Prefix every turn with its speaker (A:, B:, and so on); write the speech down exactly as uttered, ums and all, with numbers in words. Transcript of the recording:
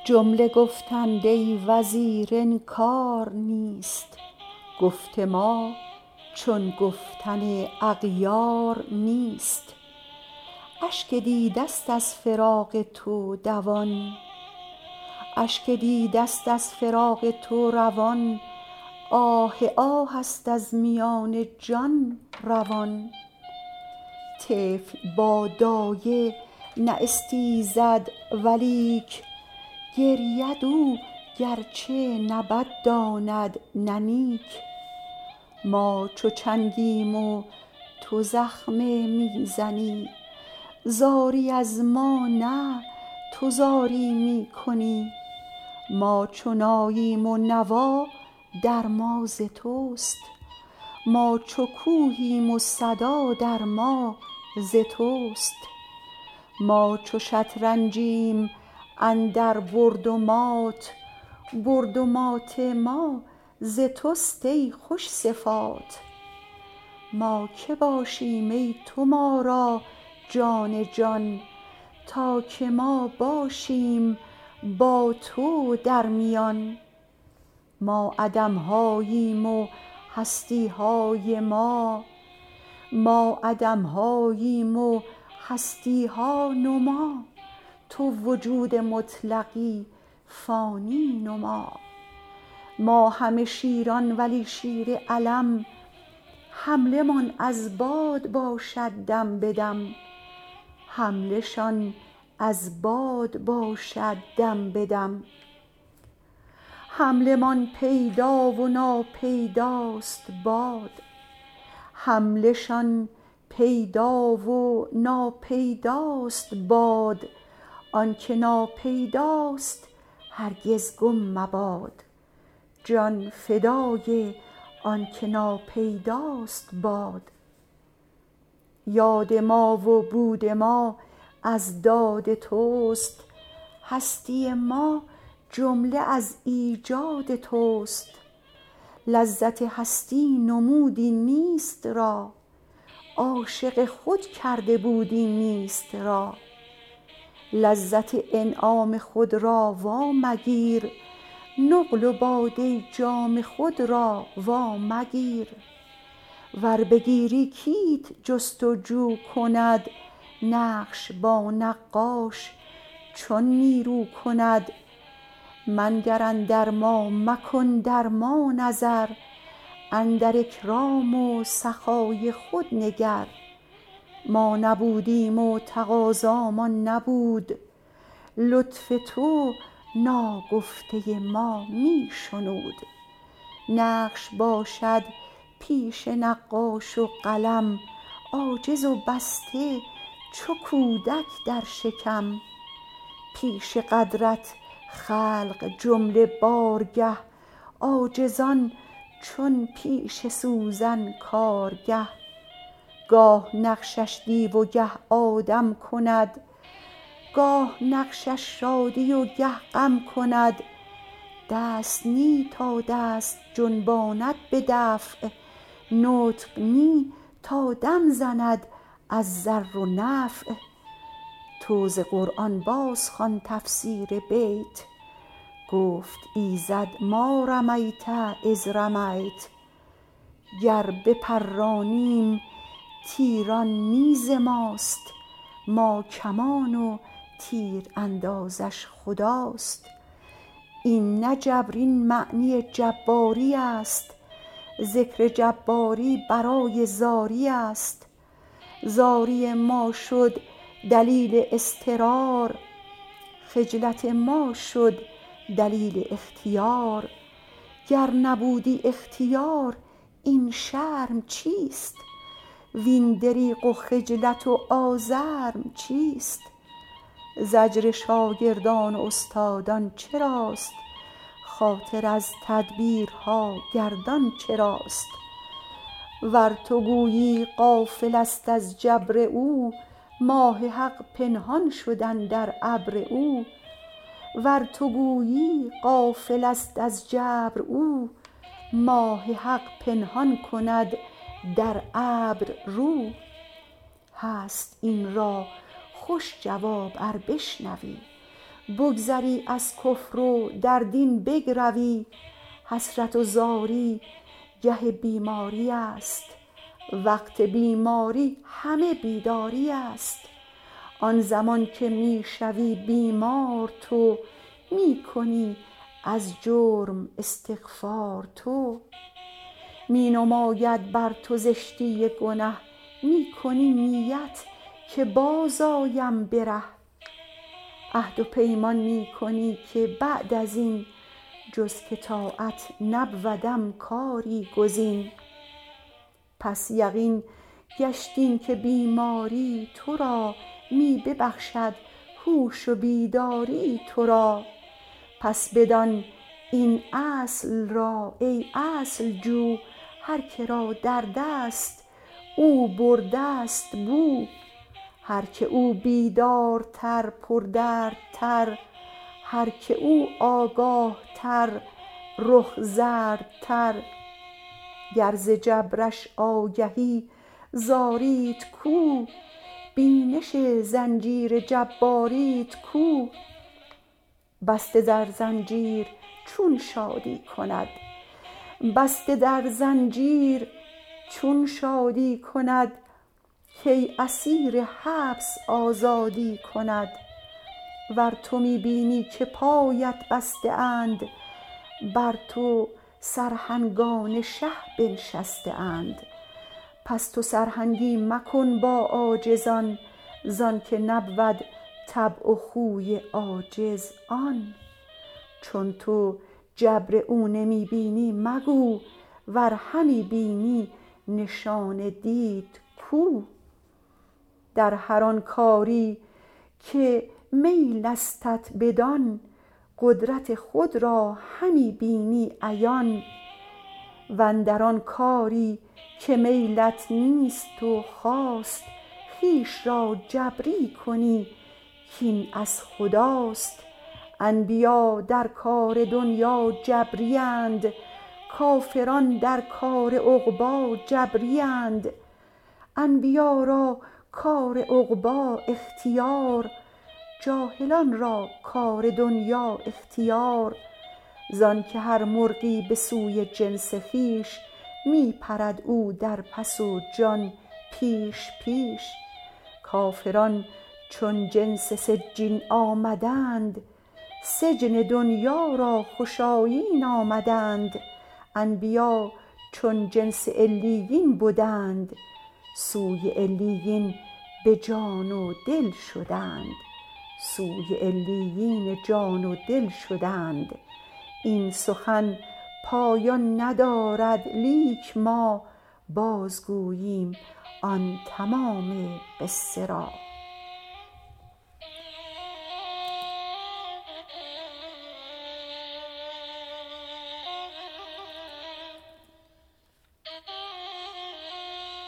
A: جمله گفتند ای وزیر انکار نیست، گفت ما چون گفتن اغیار نیست. اشک دیدست از فراق تو دوان اشک دیدست از فراق تو روان، آه آه است از میان جان روان. طفل با دایه نه استیزد ولیک، گرید او گرچه نه بد داند نه نیک. ما چو چنگیم و تو زخمه می زنی، زاری از ما نه تو زاری می کنی. ما چو ناییم و نوا در ما ز توست، ما چو کوهیم و صدا در ما ز توست. ما چو شطرنجیم اندر برد و مات، برد و مات ما ز توست ای خوش صفات. ما که باشیم ای تو ما را جان جان، تا که ما باشیم با تو در میان. ما عدم هاییم و هستی های ما ما عدم هاییم و هستی ها نما. تو وجود مطلقی فانی نما. ما همه شیران ولی شیر علم، حمله مان از باد باشد دم به دم. حمله شان از باد باشد دم به دم. حمله مان پیدا و ناپیداست باد، حمله شان پیدا و ناپیداست باد. آنک ناپیداست هرگز گم مباد، جان فدای آنک ناپیداست باد. یاد ما و بود ما از داد توست، هستی ما جمله از ایجاد توست. لذت هستی نمود این نیست را، عاشق خود کرده بود این نیست را. لذت انعام خود را وا مگیر، نقل و باده جام خود را وا مگیر. ور بگیری کیت جست و جو کند، نقش با نقاش چون نیرو کند. منگر اندر ما مکن در ما نظر، اندر اکرام و سخای خود نگر. ما نبودیم و تقاضامان نبود، لطف تو ناگفته ما می شنود. نقش باشد پیش نقاش و قلم، عاجز و بسته چو کودک در شکم. پیش قدرت خلق جمله بارگه، عاجزان چون پیش سوزن کارگه. گاه نقشش دیو و گه آدم کند، گاه نقشش شادی و گه غم کند. دست نی تا دست جنباند به دفع، نطق نی تا دم زند از ضر و نفع. تو ز قرآن باز خوان تفسیر بیت، گفت ایزد ما رمیت اذ رمیت. گر بپرانیم تیران نی ز ماست، ما کمان و تیر اندازش خداست. این نه جبر این معنی جباری است، ذکر جباری برای زاری است. زاری ما شد دلیل اضطرار، خجلت ما شد دلیل اختیار. گر نبودی اختیار این شرم چیست، وین دریغ و خجلت و آزرم چیست. زجر شاگردان و استادان چراست، خاطر از تدبیرها گردان چراست. ور تو گویی غافل است از جبر او، ماه حق پنهان شد اندر ابر او. ور تو گویی غافل است از جبر او، ماه حق پنهان کند در ابر رو. هست این را خوش جواب ار بشنوی، بگذری از کفر و در دین بگروی. حسرت و زاری گه بیماری است، وقت بیماری همه بیداری است. آن زمان که می شوی بیمار تو، می کنی از جرم استغفار تو. می نماید بر تو زشتی گنه، می کنی نیت که باز آیم به ره. عهد و پیمان می کنی که بعد از این، جز که طاعت نبودم کاری گزین. پس یقین گشت این که بیماری تو را، می ببخشد هوش و بیداری تو را. پس بدان این اصل را ای اصل جو، هر که را درد است او برده است بو. هر که او بیدارتر پردردتر، هر که او آگاه تر رخ زردتر. گر ز جبرش آگهی زاریت کو، بینش زنجیر جباریت کو. بسته در زنجیر چون شادی کند، بسته در زنجیر چون شادی کند. کی اسیر حبس آزادی کند. ور تو می بینی که پایت بسته اند، بر تو سرهنگان شه بنشسته اند. پس تو سرهنگی مکن با عاجزان، زان که نبود طبع و خوی عاجز آن. چون تو جبر او نمی بینی مگو، ور همی بینی نشان دید کو. در هر آن کاری که میلستت بدان، قدرت خود را همی بینی عیان. واندر آن کاری که میلت نیست و خواست، خویش را جبری کنی کین از خداست. انبیا در کار دنیا جبری اند، کافران در کار عقبی جبری اند. انبیا را کار عقبی اختیار، جاهلان را کار دنیا اختیار. زان که هر مرغی به سوی جنس خویش، می پرد او در پس و جان پیش پیش. کافران چون جنس سجین آمدند، سجن دنیا را خوش آیین آمدند. انبیا چون جنس علیین بدند، سوی علیین به جان و دل شدند. سوی علیین جان و دل شدند. این سخن پایان ندارد، لیک ما بازگوییم آن تمام قصه را.